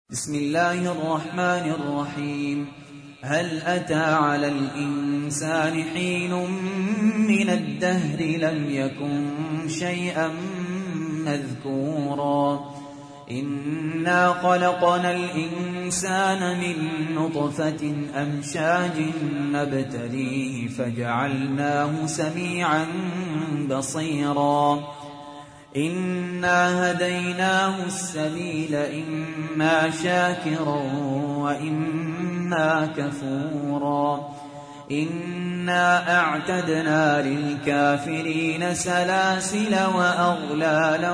بسم الله الرحمن الرحيم. هل أتى على الإنسان حين من الدهر لم يكن شيئا مذكورا إنا خلقنا الإنسان من نطفة أمشاج نبتليه فجعلناه سميعا بصيرا إنا هديناه السبيل إما شاكرا وإما كفورا إنا أعتدنا للكافرين سلاسل وأغلالا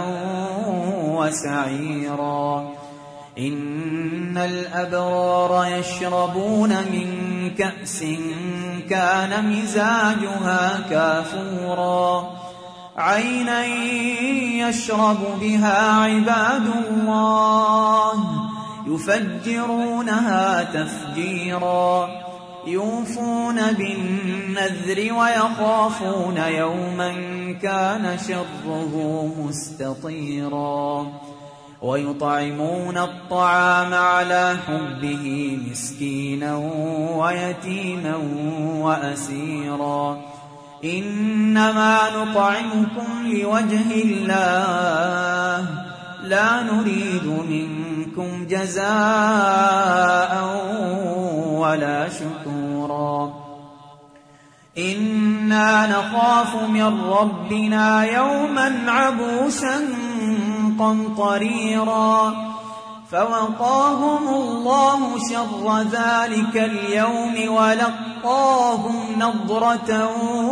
وسعيرا إن الأبرار يشربون من كأس كان مزاجها كافورا عينا يشرب بها عباد الله يفجرونها تفجيرا يوفون بالنذر ويخافون يوما كان شره مستطيرا ويطعمون الطعام على حبه مسكينا ويتيما وأسيرا إنما نطعمكم لوجه الله لا نريد منكم جزاء ولا شكورا إنا نخاف من ربنا يوما عبوسا قمطريرا فوقاهم الله شر ذلك اليوم ولقاهم نضرة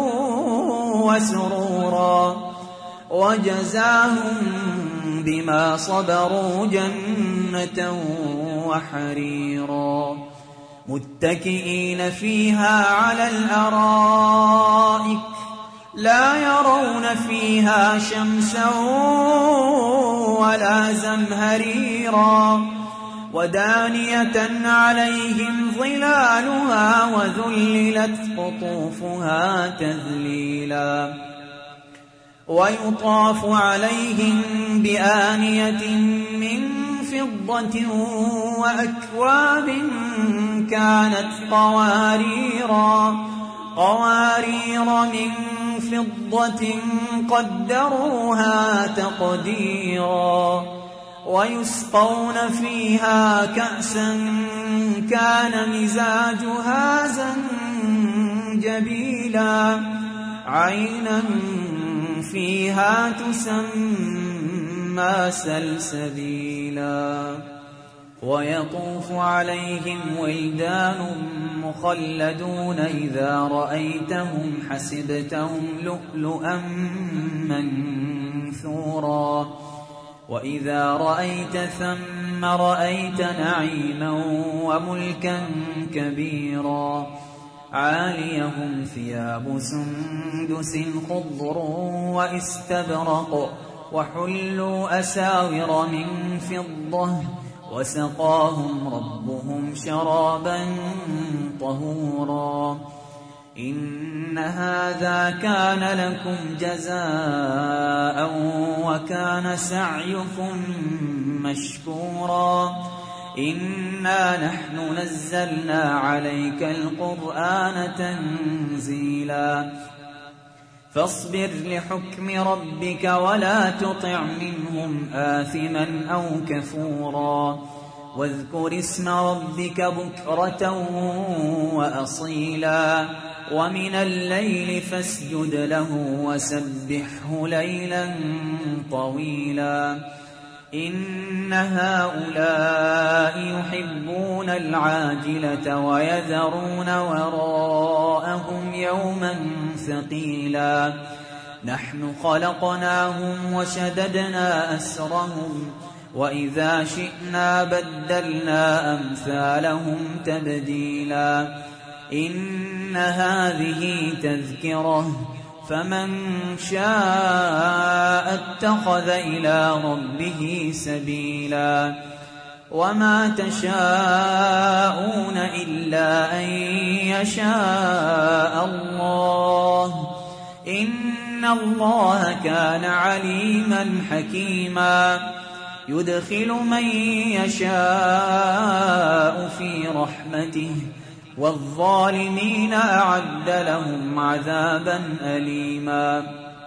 وسرورا وجزاهم بما صبروا جنة وحريرا متكئين فيها على الأرائك لا يرون فيها شمسا ولا زمهريرا ودانية عليهم ظلالها وذللت قطوفها تذليلا ويطاف عليهم بآنية من فضة وأكواب كانت قوارير من فضة قدروها تقديرا ويسقون فيها كأسا كان مزاجها زنجبيلا عينا فيها تسمى سلسبيلا ويطوف عليهم ولدان مخلدون إذا رأيتهم حسبتهم لؤلؤا منثورا وإذا رأيت ثم رأيت نعيما وملكا كبيرا عاليهم ثياب سندس خضر واستبرق وحلوا أساور من فضة وسقاهم ربهم شرابا طهورا إن هذا كان لكم جزاء وكان سعيكم مشكورا إنا نحن نزلنا عليك القرآن تنزيلا فاصبر لحكم ربك ولا تطع منهم آثما أو كفورا واذكر اسم ربك بكرة وأصيلا ومن الليل فاسجد له وسبحه ليلا طويلا إن هؤلاء يحبون العاجلة ويذرون وراءهم يوما ثقيلا نحن خلقناهم وشددنا أسرهم وإذا شئنا بدلنا أمثالهم تبديلا إن هذه تذكرة فمن شاء اتخذ إلى ربه سبيلا وما تشاءون إلا أن يشاء الله إن الله كان عليما حكيما يدخل من يشاء في رحمته والظالمين أعد لهم عذابا أليما